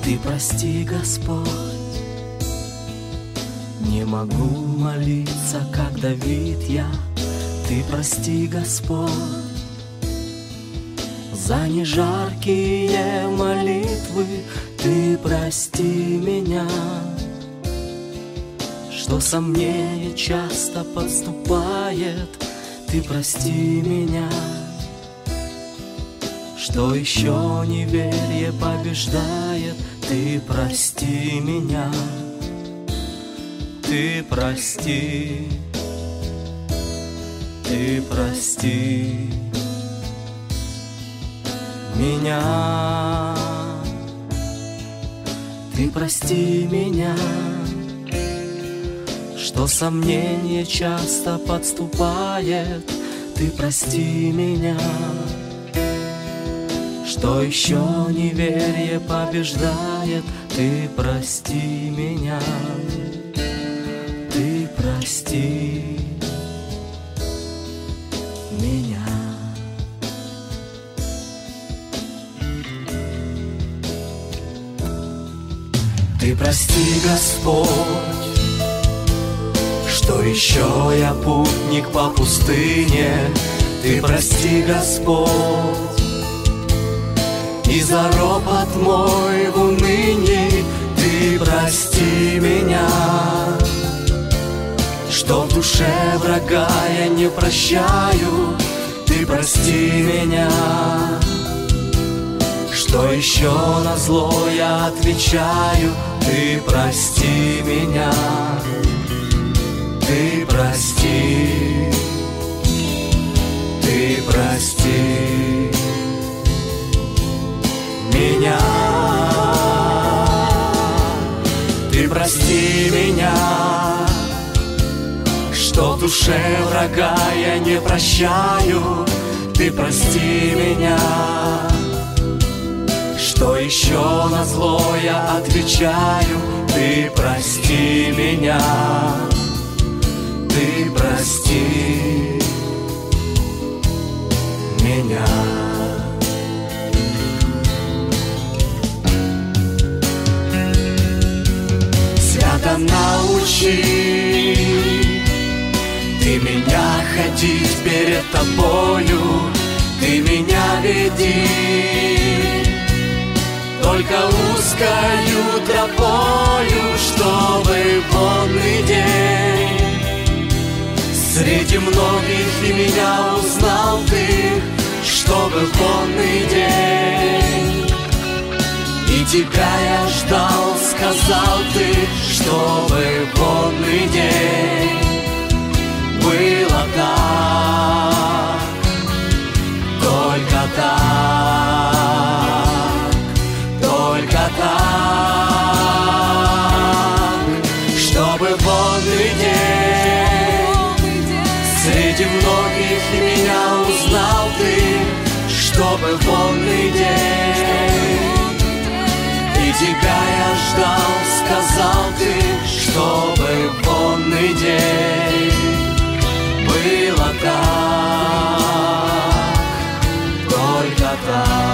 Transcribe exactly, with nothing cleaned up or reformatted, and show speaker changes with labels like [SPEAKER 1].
[SPEAKER 1] Ты прости, Господь. Не могу молиться, как Давид я. Ты прости, Господь, за нежаркие молитвы. Ты прости меня, что сомнение часто подступает. Ты прости меня, что еще неверие побеждает. Ты прости меня, ты прости, ты прости меня, ты прости меня, что сомнение часто подступает. Ты прости меня, что еще неверие побеждает. Ты прости меня, ты прости меня. Ты прости, Господь, что еще я путник по пустыне. Ты прости, Господь, и за ропот мой в унынии. Ты прости меня, что в душе врага я не прощаю. Ты прости меня, что еще на зло я отвечаю. Ты прости меня, ты прости, ты прости меня, ты прости меня, что в душе врага я не прощаю. Ты прости меня, что еще на зло я отвечаю. Ты прости меня, ты прости меня. Свято научи ты меня ходить перед тобою, ты меня веди только узкою тропою, чтобы в онный день среди многих и меня узнал ты, чтобы в онный день и тебя я ждал, сказал ты, чтобы в онный день было так, только так, только так, чтобы в онный день среди многих и меня узнал ты, чтобы в онный день и тебя я ждал, сказал ты, чтобы в онный день было так, только так.